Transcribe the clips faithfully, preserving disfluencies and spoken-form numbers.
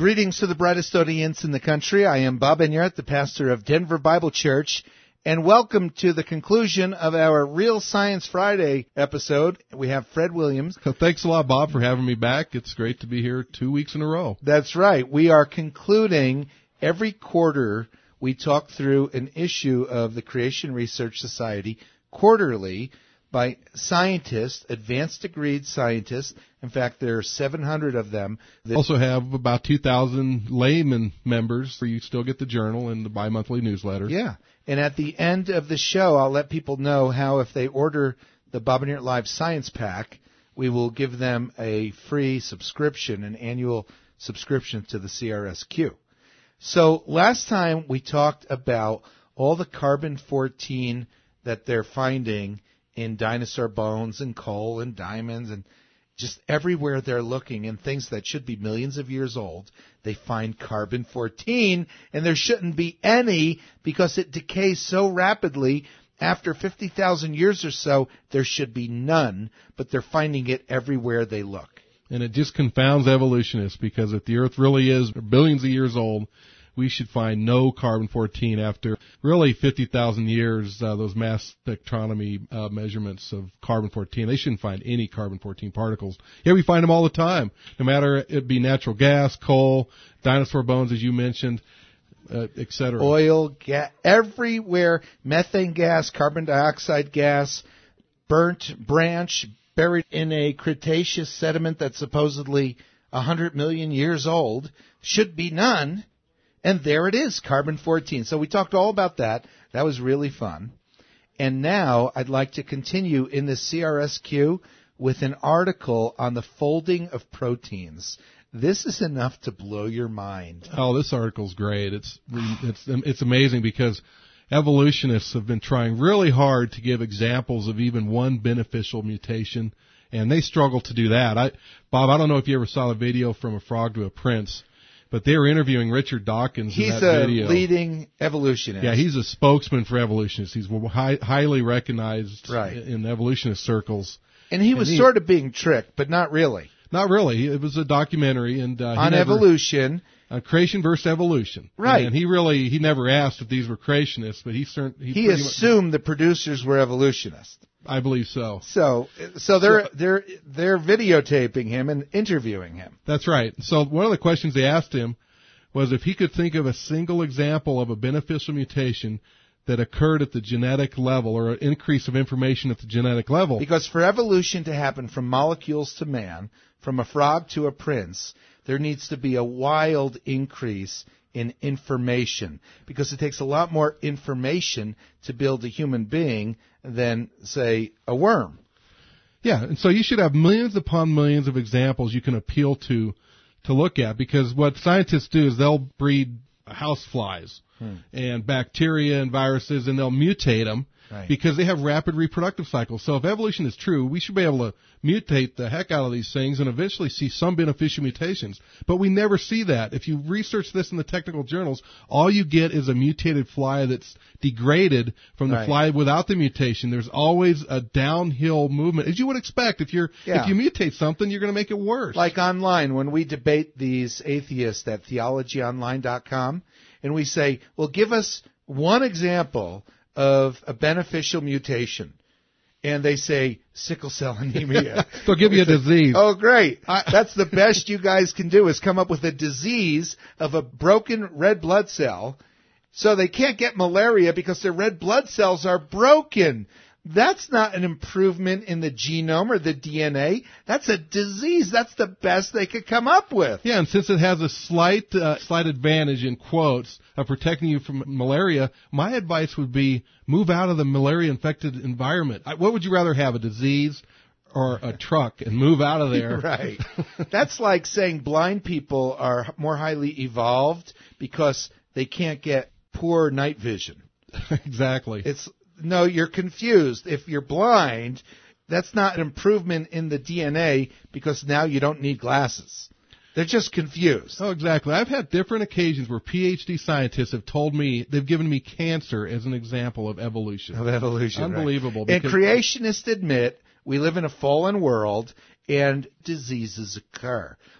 Greetings to the brightest audience in the country. I am Bob Enyart, the pastor of Denver Bible Church, and welcome to the conclusion of our Real Science Friday episode. We have Fred Williams. Thanks a lot, Bob, for having me back. It's great to be here two weeks in a row. That's right. We are concluding every quarter. We talk through an issue of the Creation Research Society quarterly by scientists, advanced degreed scientists. In fact, there are seven hundred of them. We also have about two thousand layman members where you still get the journal and the bi-monthly newsletter. Yeah. And at the end of the show, I'll let people know how if they order the Bob Enyart Live Science Pack, we will give them a free subscription, an annual subscription to the C R S Q. So last time we talked about all the carbon fourteen that they're finding in dinosaur bones and coal and diamonds and just everywhere they're looking, and things that should be millions of years old, they find carbon fourteen, and there shouldn't be any because it decays so rapidly. After fifty thousand years or so, there should be none, but they're finding it everywhere they look. And it just confounds evolutionists because if the Earth really is billions of years old, we should find no carbon fourteen after really fifty thousand years, uh, those mass spectrometry uh, measurements of carbon fourteen. They shouldn't find any carbon fourteen particles. Yeah, we find them all the time, no matter it be natural gas, coal, dinosaur bones, as you mentioned, uh, et cetera. Oil, gas, everywhere, methane gas, carbon dioxide gas, burnt branch buried in a Cretaceous sediment that's supposedly one hundred million years old, should be none. And there it is, carbon fourteen. So we talked all about that. That was really fun. And now I'd like to continue in the C R S Q with an article on the folding of proteins. This is enough to blow your mind. Oh, this article's great. It's it's it's amazing because evolutionists have been trying really hard to give examples of even one beneficial mutation, and they struggle to do that. I, Bob, I don't know if you ever saw the video From a Frog to a Prince, but they were interviewing Richard Dawkins he's in that video. He's a leading evolutionist. Yeah, he's a spokesman for evolutionists. He's high, highly recognized right. in evolutionist circles. And he was and he, sort of being tricked, but not really. Not really. It was a documentary and uh, on never, evolution. Uh, creation versus evolution. Right. And he really, he never asked if these were creationists, but he certainly... He, he assumed much, the producers were evolutionists. I believe so. So, so they're so, they're they're videotaping him and interviewing him. That's right. So one of the questions they asked him was if he could think of a single example of a beneficial mutation that occurred at the genetic level or an increase of information at the genetic level. Because for evolution to happen from molecules to man, from a frog to a prince, there needs to be a wild increase in information, because it takes a lot more information to build a human being than, say, a worm. Yeah, and so you should have millions upon millions of examples you can appeal to to look at, because what scientists do is they'll breed house flies hmm. and bacteria and viruses, and they'll mutate them right. because they have rapid reproductive cycles. So if evolution is true, we should be able to mutate the heck out of these things and eventually see some beneficial mutations. But we never see that. If you research this in the technical journals, all you get is a mutated fly that's degraded from the right. fly without the mutation. There's always a downhill movement, as you would expect. If you're yeah. if you mutate something, you're going to make it worse. Like online, when we debate these atheists at theology online dot com, and we say, well, give us one example of a beneficial mutation. And they say sickle cell anemia. They'll give you a disease. Oh, great. That's the best you guys can do, is come up with a disease of a broken red blood cell. So they can't get malaria because their red blood cells are broken. That's not an improvement in the genome or the D N A. That's a disease. That's the best they could come up with. Yeah, and since it has a slight uh, slight advantage, in quotes, of protecting you from malaria, my advice would be move out of the malaria-infected environment. What would you rather have, a disease or a truck, and move out of there? Right. That's like saying blind people are more highly evolved because they can't get poor night vision. Exactly. It's No, you're confused. If you're blind, that's not an improvement in the D N A because now you don't need glasses. They're just confused. Oh, exactly. I've had different occasions where P H D scientists have told me, they've given me cancer as an example of evolution. Of evolution, Unbelievable. Right. And creationists admit we live in a fallen world and diseases occur.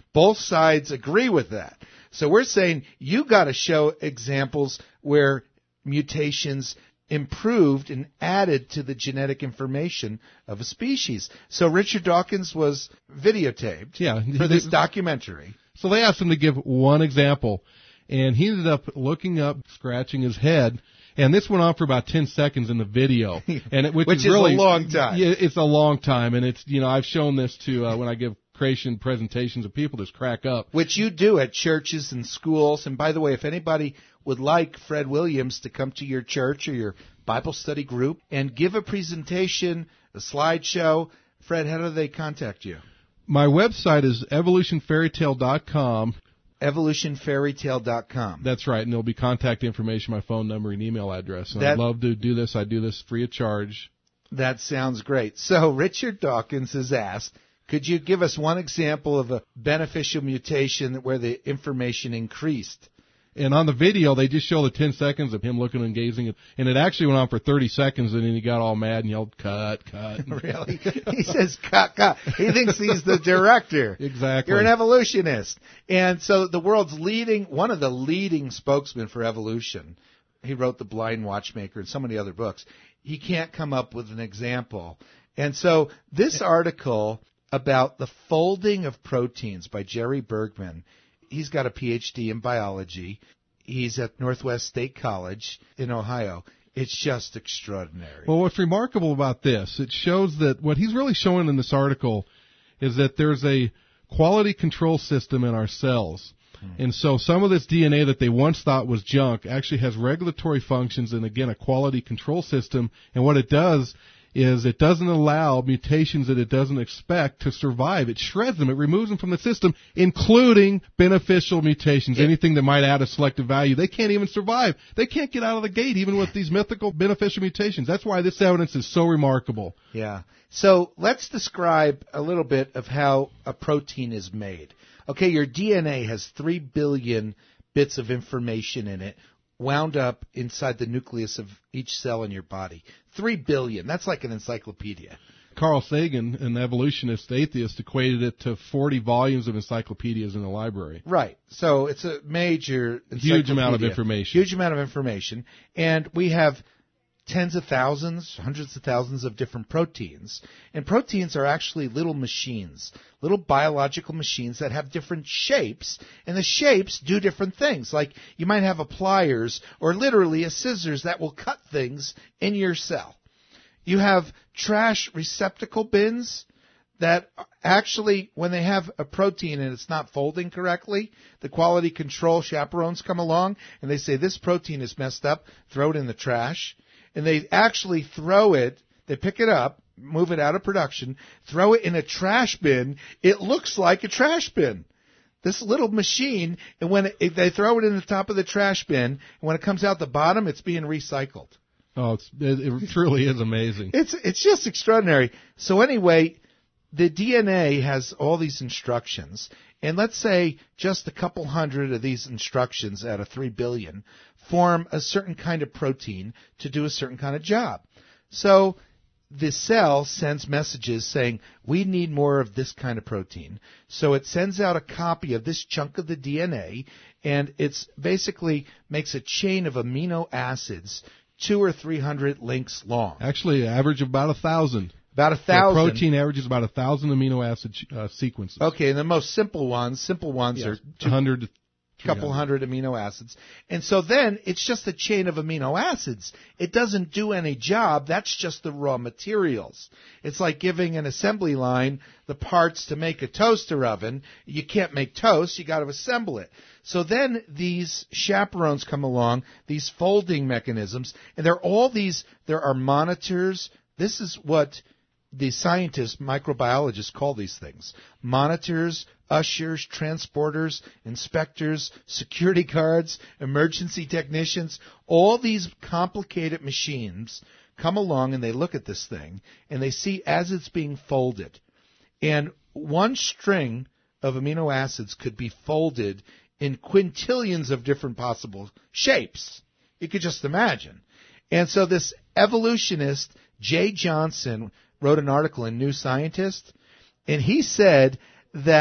both sides agree with that. So we're saying you got to show examples where mutations improved and added to the genetic information of a species. So Richard Dawkins was videotaped yeah, for this documentary. So they asked him to give one example, and he ended up looking up, scratching his head, and this went on for about ten seconds in the video, and it, which, which is, is really a long time. Yeah, it's a long time, and it's you know I've shown this to uh, when I give creation presentations of people just crack up. Which you do at churches and schools. And by the way, if anybody would like Fred Williams to come to your church or your Bible study group and give a presentation, a slideshow, Fred, how do they contact you? My website is evolution fairy tale dot com. evolution fairy tale dot com. That's right, and there'll be contact information, my phone number, and email address. And that, I'd love to do this. I do this free of charge. That sounds great. So Richard Dawkins has asked, could you give us one example of a beneficial mutation where the information increased? And on the video, they just show the ten seconds of him looking and gazing. And it actually went on for thirty seconds, and then he got all mad and yelled, cut, cut. Really? He says, cut, cut. He thinks he's the director. Exactly. You're an evolutionist. And so the world's leading, one of the leading spokesmen for evolution, he wrote The Blind Watchmaker and so many other books. He can't come up with an example. And so this article about the folding of proteins by Jerry Bergman. He's got a P H D in biology. He's at Northwest State College in Ohio. It's just extraordinary. Well, what's remarkable about this, it shows that what he's really showing in this article is that there's a quality control system in our cells. Hmm. And so some of this D N A that they once thought was junk actually has regulatory functions and, again, a quality control system. And what it does is it doesn't allow mutations that it doesn't expect to survive. It shreds them. It removes them from the system, including beneficial mutations, it, anything that might add a selective value. They can't even survive. They can't get out of the gate even with these mythical beneficial mutations. That's why this evidence is so remarkable. Yeah. So let's describe a little bit of how a protein is made. Okay, your D N A has three billion bits of information in it, wound up inside the nucleus of each cell in your body. Three billion. That's like an encyclopedia. Carl Sagan, an evolutionist atheist, equated it to forty volumes of encyclopedias in the library. Right. So it's a major huge amount of information. Huge amount of information. And we have tens of thousands, hundreds of thousands of different proteins. And proteins are actually little machines, little biological machines that have different shapes, and the shapes do different things. Like you might have a pliers or literally a scissors that will cut things in your cell. You have trash receptacle bins that actually, when they have a protein and it's not folding correctly, the quality control chaperones come along and they say, this protein is messed up, throw it in the trash. And they actually throw it, they pick it up, move it out of production, throw it in a trash bin. It looks like a trash bin. This little machine, and when it, they throw it in the top of the trash bin, and when it comes out the bottom, it's being recycled. Oh, it's, it, it truly is amazing. It's it's just extraordinary. So anyway, the D N A has all these instructions, and let's say just a couple hundred of these instructions out of three billion form a certain kind of protein to do a certain kind of job. So the cell sends messages saying, we need more of this kind of protein. So it sends out a copy of this chunk of the D N A, and it's basically makes a chain of amino acids, two or three hundred links long. Actually, an average of about a thousand. About a thousand. The protein averages about a thousand amino acid uh, sequences. Okay, and the most simple ones, simple ones yes, are two hundred to couple hundred amino acids. And so then it's just a chain of amino acids. It doesn't do any job. That's just the raw materials. It's like giving an assembly line the parts to make a toaster oven. You can't make toast. You got to assemble it. So then these chaperones come along, these folding mechanisms, and there are all these, there are monitors. This is what the scientists, microbiologists, call these things. Monitors, ushers, transporters, inspectors, security guards, emergency technicians. All these complicated machines come along and they look at this thing and they see as it's being folded. And one string of amino acids could be folded in quintillions of different possible shapes. You could just imagine. And so this evolutionist, Jay Johnson, wrote an article in New Scientist, and he said that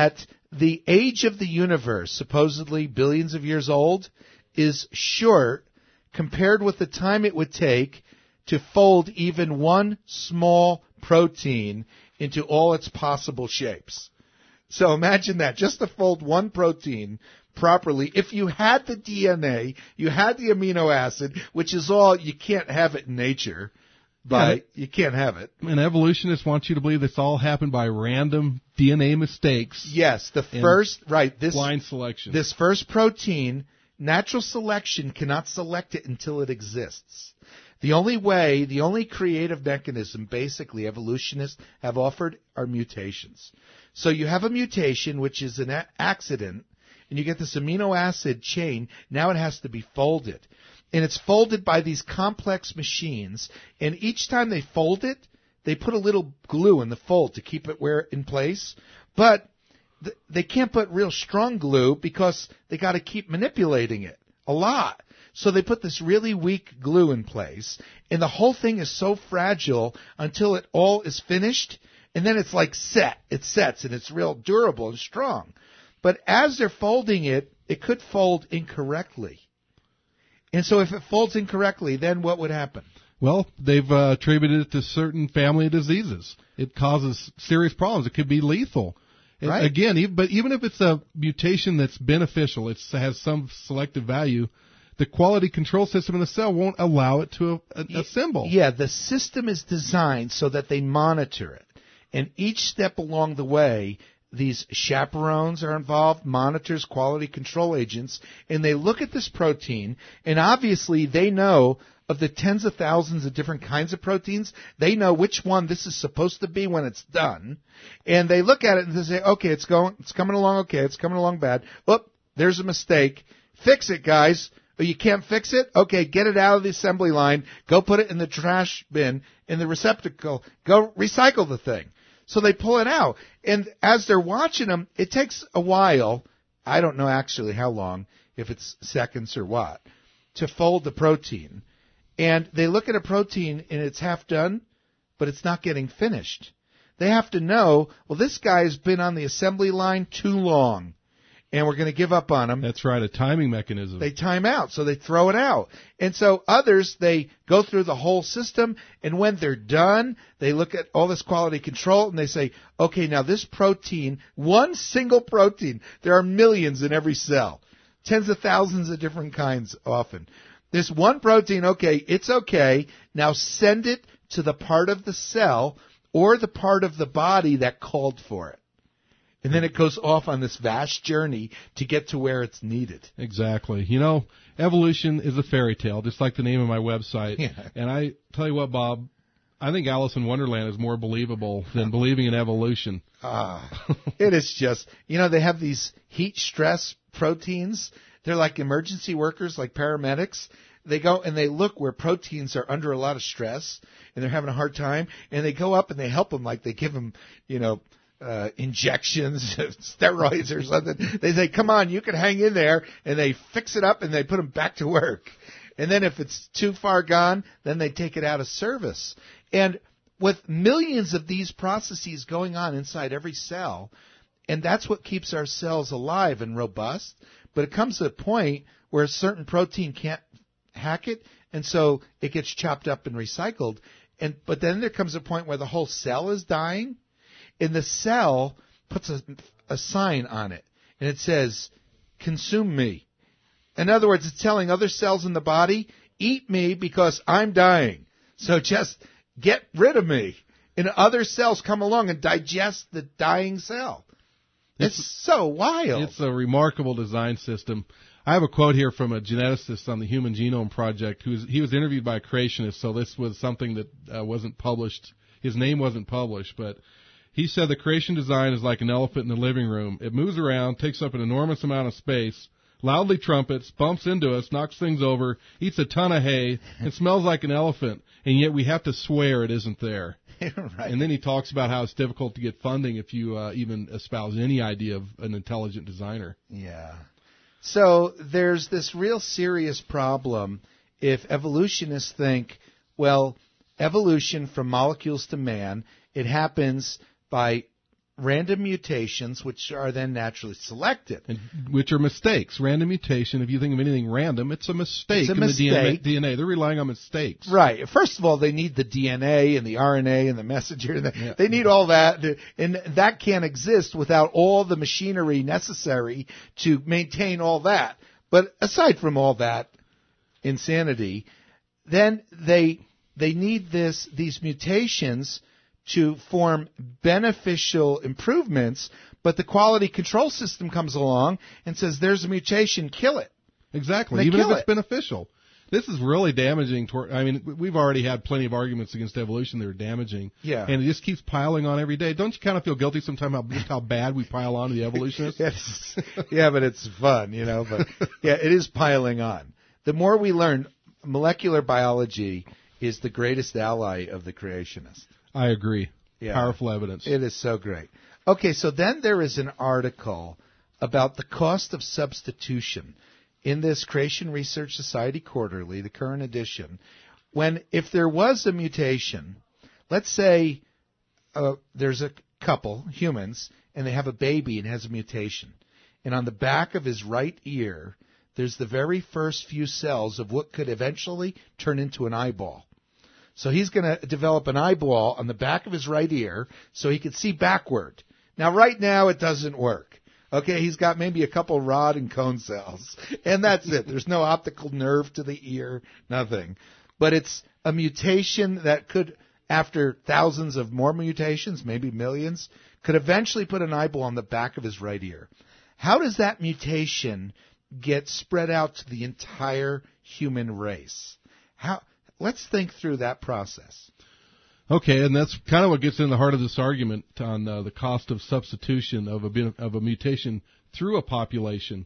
the age of the universe, supposedly billions of years old, is short compared with the time it would take to fold even one small protein into all its possible shapes. So imagine that, just to fold one protein properly, if you had the D N A, you had the amino acid, which is all, you can't have it in nature, but yeah, you can't have it. And evolutionists want you to believe this all happened by random D N A mistakes. Yes, the first, right, this blind selection. This first protein, natural selection cannot select it until it exists. The only way, the only creative mechanism, basically, evolutionists have offered are mutations. So you have a mutation, which is an a- accident, and you get this amino acid chain. Now it has to be folded. And it's folded by these complex machines, and each time they fold it, they put a little glue in the fold to keep it where in place. But th- they can't put real strong glue because they got to keep manipulating it a lot. So they put this really weak glue in place, and the whole thing is so fragile until it all is finished, and then it's like set. It sets, and it's real durable and strong. But as they're folding it, it could fold incorrectly. And so if it folds incorrectly, then what would happen? Well, they've uh, attributed it to certain family diseases. It causes serious problems. It could be lethal. Right. Again, even, but even if it's a mutation that's beneficial, it has some selective value, the quality control system in the cell won't allow it to a, a, assemble. Yeah, the system is designed so that they monitor it. And each step along the way, these chaperones are involved, monitors, quality control agents, and they look at this protein, and obviously they know of the tens of thousands of different kinds of proteins, they know which one this is supposed to be when it's done, and they look at it and they say, okay, it's going, it's coming along okay, it's coming along bad. Oop, there's a mistake. Fix it, guys. Oh, you can't fix it? Okay, get it out of the assembly line. Go put it in the trash bin, in the receptacle. Go recycle the thing. So they pull it out. And as they're watching them, it takes a while, I don't know actually how long, if it's seconds or what, to fold the protein. And they look at a protein and it's half done, but it's not getting finished. They have to know, well, this guy's been on the assembly line too long, and we're going to give up on him. That's right, a timing mechanism. They time out, so they throw it out. And so others, they go through the whole system, and when they're done, they look at all this quality control, and they say, okay, now this protein, one single protein, there are millions in every cell, tens of thousands of different kinds often. This one protein, okay, it's okay. Now send it to the part of the cell or the part of the body that called for it. And then it goes off on this vast journey to get to where it's needed. Exactly. You know, evolution is a fairy tale, just like the name of my website. Yeah. And I tell you what, Bob, I think Alice in Wonderland is more believable than believing in evolution. Ah, it is just, you know, they have these heat stress proteins. They're like emergency workers, like paramedics. They go and they look where proteins are under a lot of stress and they're having a hard time, and they go up and they help them, like they give them, you know, Uh, injections, steroids or something. They say, come on, you can hang in there, and they fix it up and they put them back to work. And then if it's too far gone, then they take it out of service. And with millions of these processes going on inside every cell, and that's what keeps our cells alive and robust, but it comes to a point where a certain protein can't hack it, and so it gets chopped up and recycled. And but then there comes a point where the whole cell is dying, and the cell puts a, a sign on it, and it says, consume me. In other words, it's telling other cells in the body, eat me because I'm dying. So just get rid of me. And other cells come along and digest the dying cell. It's, it's so wild. It's a remarkable design system. I have a quote here from a geneticist on the Human Genome Project. Who was, he was interviewed by a creationist, so this was something that uh, wasn't published. His name wasn't published, but he said the creation design is like an elephant in the living room. It moves around, takes up an enormous amount of space, loudly trumpets, bumps into us, knocks things over, eats a ton of hay, and smells like an elephant, and yet we have to swear it isn't there. Right. And then he talks about how it's difficult to get funding if you uh, even espouse any idea of an intelligent designer. Yeah. So there's this real serious problem if evolutionists think, well, evolution from molecules to man, it happens by random mutations, which are then naturally selected. And, which are mistakes. Random mutation, if you think of anything random, it's a mistake it's a in mistake. the D N A. They're relying on mistakes. Right. First of all, they need the D N A and the R N A and the messenger. And the, Yeah. They need all that. And that can't exist without all the machinery necessary to maintain all that. But aside from all that insanity, then they they need this these mutations to form beneficial improvements, but the quality control system comes along and says, there's a mutation, kill it. Exactly, They even if kill it's it. beneficial. This is really damaging. Toward, I mean, we've already had plenty of arguments against evolution that are damaging. Yeah. And it just keeps piling on every day. Don't you kind of feel guilty sometimes how, just how bad we pile on to the evolutionists? Yes. Yeah, but it's fun, you know. But yeah, it is piling on. The more we learn, molecular biology is the greatest ally of the creationists. I agree. Yeah. Powerful evidence. It is so great. Okay, so then there is an article about the cost of substitution in this Creation Research Society Quarterly, the current edition, when if there was a mutation, let's say uh, there's a couple, humans, and they have a baby and has a mutation, and on the back of his right ear, there's the very first few cells of what could eventually turn into an eyeball. So he's going to develop an eyeball on the back of his right ear so he can see backward. Now, right now, it doesn't work. Okay, he's got maybe a couple rod and cone cells, and that's it. There's no optical nerve to the ear, nothing. But it's a mutation that could, after thousands of more mutations, maybe millions, could eventually put an eyeball on the back of his right ear. How does that mutation get spread out to the entire human race? How? Let's think through that process. Okay, and that's kind of what gets in the heart of this argument on uh, the cost of substitution of a of a mutation through a population.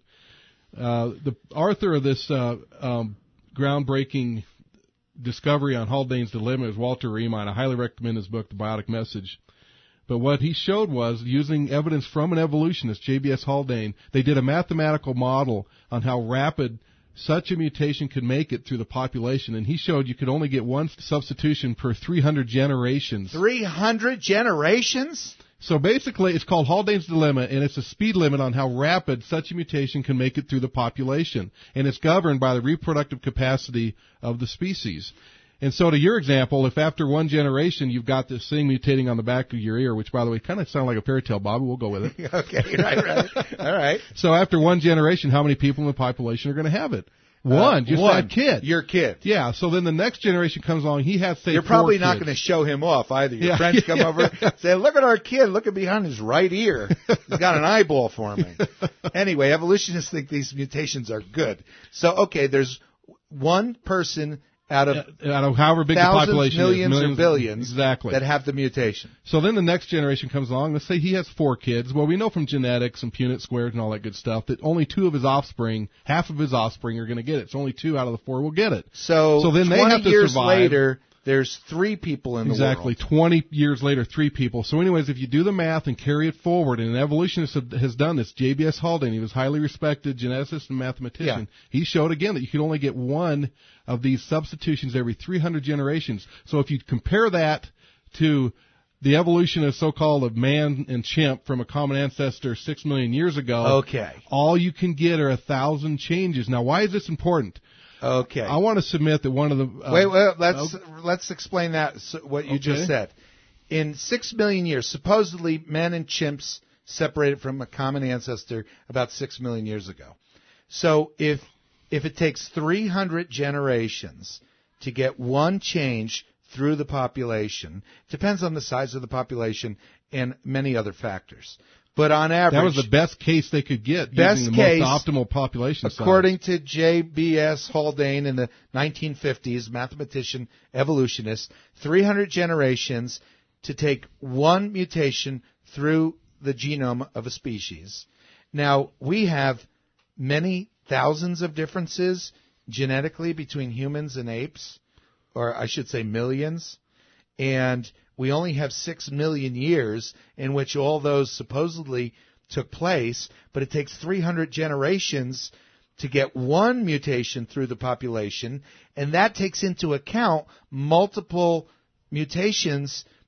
Uh, the author of this uh, um, groundbreaking discovery on Haldane's dilemma is Walter Riemann. I highly recommend his book, The Biotic Message. But what he showed was, using evidence from an evolutionist, J B S Haldane, they did a mathematical model on how rapid such a mutation could make it through the population, and he showed you could only get one substitution per three hundred generations. three hundred generations? So basically, it's called Haldane's dilemma, and it's a speed limit on how rapid such a mutation can make it through the population, and it's governed by the reproductive capacity of the species. And so to your example, if after one generation you've got this thing mutating on the back of your ear, which, by the way, kind of sounds like a fairy tale, Bobby, we'll go with it. Okay, right, right. All right. So after one generation, how many people in the population are going to have it? One, uh, just one. that kid. Your kid. Yeah, so then the next generation comes along, he has, say, You're probably four not kids. going to show him off either. Your Yeah, friends come yeah. over, say, look at our kid, look at behind his right ear. He's got an eyeball forming. Anyway, evolutionists think these mutations are good. So, okay, there's one person out of out of however big thousands, the population millions, is. Millions or billions exactly. that have the mutation. So then the next generation comes along. Let's say he has four kids. Well, we know from genetics and Punnett squares and all that good stuff that only two of his offspring, half of his offspring, are going to get it. So only two out of the four will get it. So, so then they twenty have to years survive. later, there's three people in Exactly. the world. twenty years later, three people. So anyways, if you do the math and carry it forward, and an evolutionist has done this, J B S Haldane, he was highly respected geneticist and mathematician. Yeah. He showed again that you could only get one of these substitutions every three hundred generations. So if you compare that to the evolution of so-called of man and chimp from a common ancestor six million years ago, Okay. all you can get are a thousand changes. Now, why is this important? Okay. I want to submit that one of the uh, wait, wait, let's let's explain that so, what you Okay. just said. In six million years, supposedly men and chimps separated from a common ancestor about six million years ago. So if if it takes three hundred generations to get one change through the population, depends on the size of the population and many other factors. But on average, that was the best case they could get best using the case, most optimal population size. According to J B S Haldane in the nineteen fifties, mathematician, evolutionist, three hundred generations to take one mutation through the genome of a species. Now, we have many thousands of differences genetically between humans and apes, or I should say millions, and we only have six million years in which all those supposedly took place, but it takes three hundred generations to get one mutation through the population, and that takes into account multiple mutations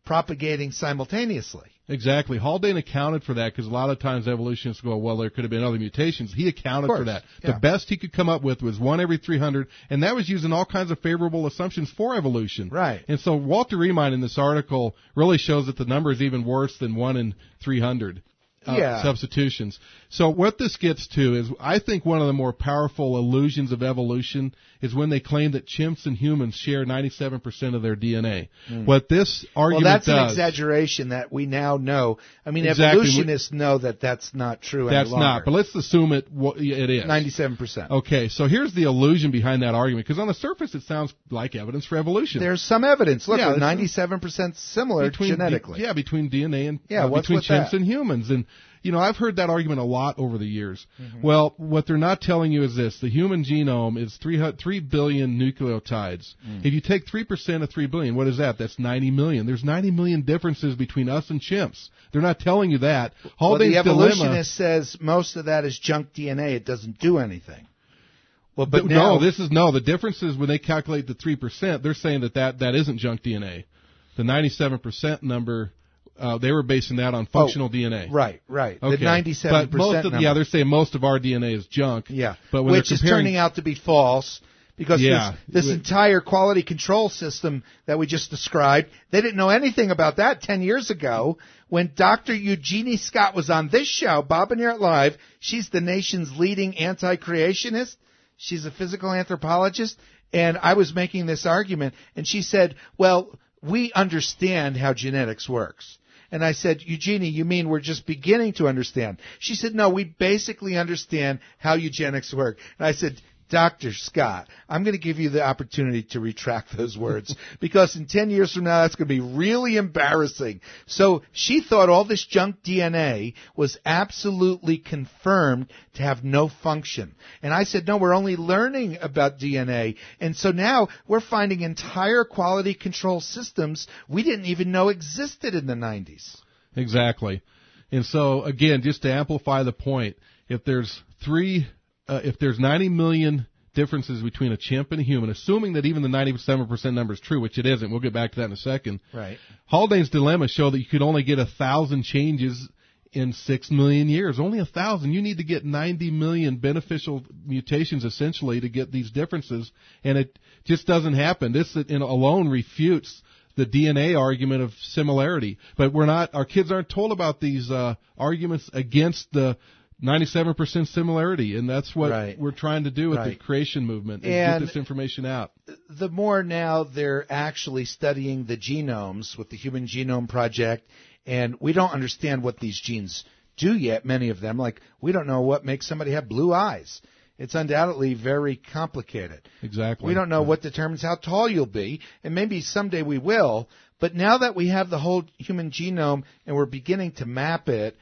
propagating simultaneously. Exactly. Haldane accounted for that because a lot of times evolutionists go, well, there could have been other mutations. He accounted for that. Yeah. The best he could come up with was one every three hundred, and that was using all kinds of favorable assumptions for evolution. Right. And so Walter Riemann in this article really shows that the number is even worse than one in three hundred. Uh, yeah. substitutions. So what this gets to is, I think one of the more powerful illusions of evolution is when they claim that chimps and humans share ninety-seven percent of their D N A. Mm. What this argument well, that's does, an exaggeration that we now know. I mean, exactly. evolutionists know that that's not true That's any longer. not, but let's assume it it is. ninety-seven percent. Okay, so here's the illusion behind that argument, because on the surface it sounds like evidence for evolution. There's some evidence. Look, yeah, we're ninety-seven percent similar between, genetically. Yeah, between D N A and yeah, uh, what's between with chimps that? and humans. And you know, I've heard that argument a lot over the years. Mm-hmm. Well, what they're not telling you is this. The human genome is three, three billion nucleotides. Mm. If you take three percent of three billion, what is that? That's ninety million. There's ninety million differences between us and chimps. They're not telling you that. Haldane's well, the evolutionist dilemma, says most of that is junk D N A. It doesn't do anything. Well, but no, now, this is, no, the difference is when they calculate the three percent, they're saying that that, that isn't junk D N A. The ninety-seven percent number, Uh, they were basing that on functional oh, D N A. Right, right. Okay. The ninety-seven percent but most of, number. Yeah, they're saying most of our D N A is junk. Yeah, but when which they're is comparing, turning out to be false because yeah, this, this it, entire quality control system that we just described, they didn't know anything about that ten years ago when Doctor Eugenie Scott was on this show, Bob and Eric Live. She's the nation's leading anti-creationist. She's a physical anthropologist, and I was making this argument, and she said, well, we understand how genetics works. And I said, Eugenie, you mean we're just beginning to understand? She said, no, we basically understand how eugenics work. And I said, Doctor Scott, I'm going to give you the opportunity to retract those words because in ten years from now, that's going to be really embarrassing. So she thought all this junk D N A was absolutely confirmed to have no function. And I said, no, we're only learning about D N A. And so now we're finding entire quality control systems we didn't even know existed in the nineties. Exactly. And so, again, just to amplify the point, if there's three... Uh, if there's ninety million differences between a chimp and a human, assuming that even the ninety-seven percent number is true, which it isn't, we'll get back to that in a second. Right. Haldane's dilemma showed that you could only get a thousand changes in six million years. Only a thousand. You need to get ninety million beneficial mutations essentially to get these differences, and it just doesn't happen. This in alone refutes the D N A argument of similarity. But we're not. Our kids aren't told about these uh, arguments against the ninety-seven percent similarity, and that's what right. we're trying to do with right. the creation movement, is and get this information out. The more now they're actually studying the genomes with the Human Genome Project, and we don't understand what these genes do yet, many of them. Like, we don't know what makes somebody have blue eyes. It's undoubtedly very complicated. Exactly. We don't know what determines how tall you'll be, and maybe someday we will, but now that we have the whole human genome and we're beginning to map it,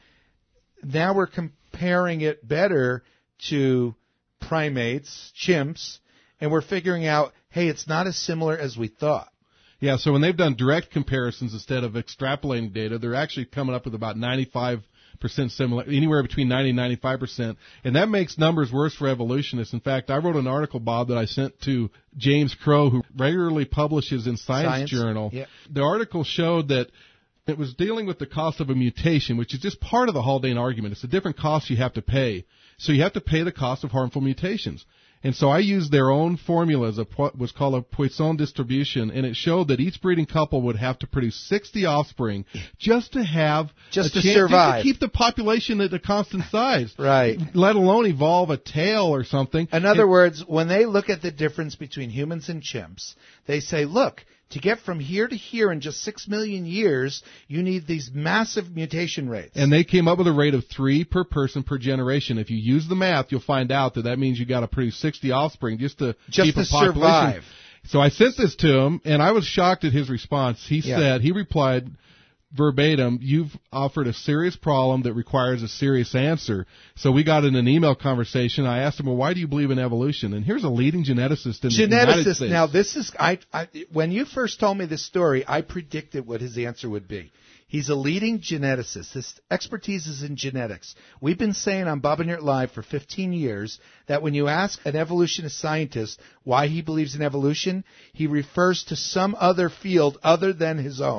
now we're comparing it better to primates, chimps, and we're figuring out, hey, it's not as similar as we thought. Yeah, so when they've done direct comparisons instead of extrapolating data, they're actually coming up with about ninety-five percent similar, anywhere between ninety and ninety-five percent, and that makes numbers worse for evolutionists. In fact, I wrote an article, Bob, that I sent to James Crow, who regularly publishes in Science, Science. Journal. Yeah. The article showed that it was dealing with the cost of a mutation, which is just part of the Haldane argument. It's a different cost you have to pay. So you have to pay the cost of harmful mutations. And so I used their own formulas of what was called a Poisson distribution, and it showed that each breeding couple would have to produce sixty offspring just to have just a to chance, survive, just to keep the population at a constant size, right? Let alone evolve a tail or something. In other it, words, when they look at the difference between humans and chimps, they say, look, to get from here to here in just six million years, you need these massive mutation rates. And they came up with a rate of three per person per generation. If you use the math, you'll find out that that means you got to produce sixty offspring just to just keep to a population. survive. So I sent this to him, and I was shocked at his response. He yeah. said, he replied verbatim, "You've offered a serious problem that requires a serious answer." So we got in an email conversation. I asked him, well, why do you believe in evolution? And here's a leading geneticist in the United States. Now, this is, I, I, when you first told me this story, I predicted what his answer would be. He's a leading geneticist. His expertise is in genetics. We've been saying on Bob and Eric Live for fifteen years that when you ask an evolutionist scientist why he believes in evolution, he refers to some other field other than his own.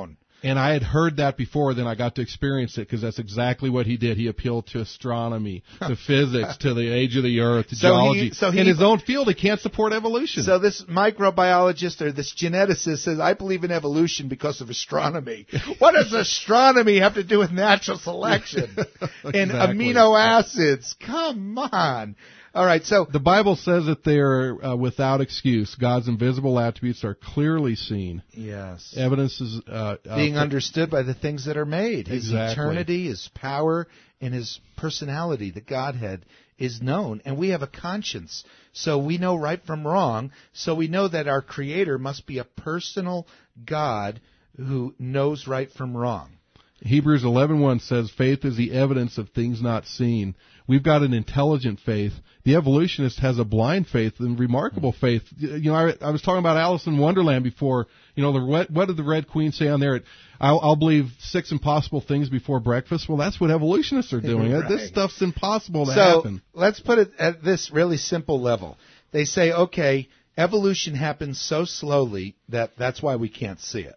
And I had heard that before, then I got to experience it because that's exactly what he did. He appealed to astronomy, to physics, to the age of the earth, to so geology. He, so he, in his own field, he can't support evolution. So this microbiologist or this geneticist says, I believe in evolution because of astronomy. What does astronomy have to do with natural selection and Exactly. amino acids? Come on. All right, so the Bible says that they are uh, without excuse. God's invisible attributes are clearly seen. Yes. Evidence is uh, being uh, understood by the things that are made. His Exactly. eternity, his power, and his personality, the Godhead, is known. And we have a conscience. So we know right from wrong. So we know that our Creator must be a personal God who knows right from wrong. Hebrews eleven one says, faith is the evidence of things not seen. We've got an intelligent faith. The evolutionist has a blind faith and remarkable faith. You know, I, I was talking about Alice in Wonderland before. You know, the what, what did the Red Queen say on there? I'll, I'll believe six impossible things before breakfast. Well, that's what evolutionists are doing. Right. This stuff's impossible to so, happen. So let's put it at this really simple level. They say, okay, evolution happens so slowly that that's why we can't see it.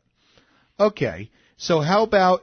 Okay, so how about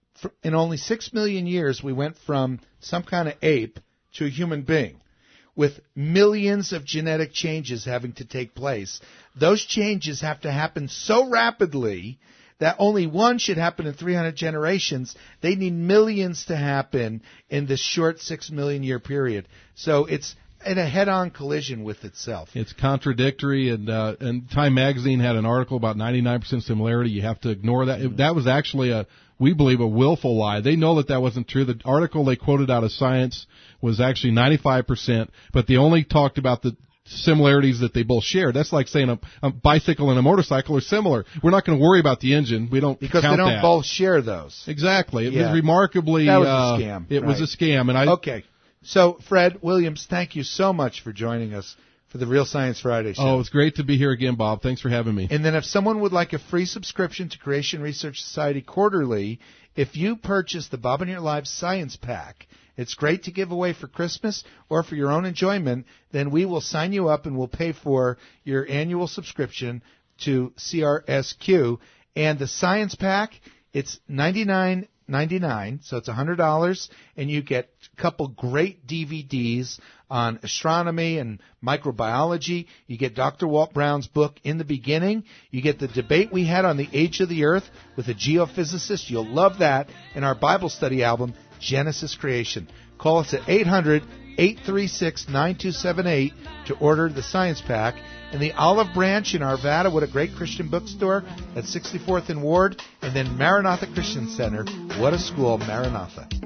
in only six million years, we went from some kind of ape to a human being with millions of genetic changes having to take place. Those changes have to happen so rapidly that only one should happen in three hundred generations. They need millions to happen in this short six million year period. So it's in a head-on collision with itself. It's contradictory, and uh, and Time Magazine had an article about ninety-nine percent similarity. You have to ignore that. Mm-hmm. That was actually a, we believe, a willful lie. They know that that wasn't true. The article they quoted out of Science was actually ninety-five percent, but they only talked about the similarities that they both shared. That's like saying a, a bicycle and a motorcycle are similar. We're not going to worry about the engine. We don't because count they don't that. both share those. Exactly. It yeah. was remarkably. That was uh, a scam. It right. was a scam, and I. Okay. So, Fred Williams, thank you so much for joining us for the Real Science Friday show. Oh, it's great to be here again, Bob. Thanks for having me. And then if someone would like a free subscription to Creation Research Society Quarterly, if you purchase the Bob and Your Live Science Pack, it's great to give away for Christmas or for your own enjoyment, then we will sign you up and we'll pay for your annual subscription to C R S Q. And the Science Pack, it's ninety-nine ninety-nine, so it's one hundred dollars, and you get a couple great D V Ds on astronomy and microbiology. You get Doctor Walt Brown's book, In the Beginning. You get the debate we had on the age of the earth with a geophysicist. You'll love that. And our Bible study album, Genesis Creation. Call us at eight hundred, eight three six, nine two seven eight to order the Science Pack. And the Olive Branch in Arvada, what a great Christian bookstore, at sixty-fourth and Ward. And then Maranatha Christian Center, what a school, Maranatha.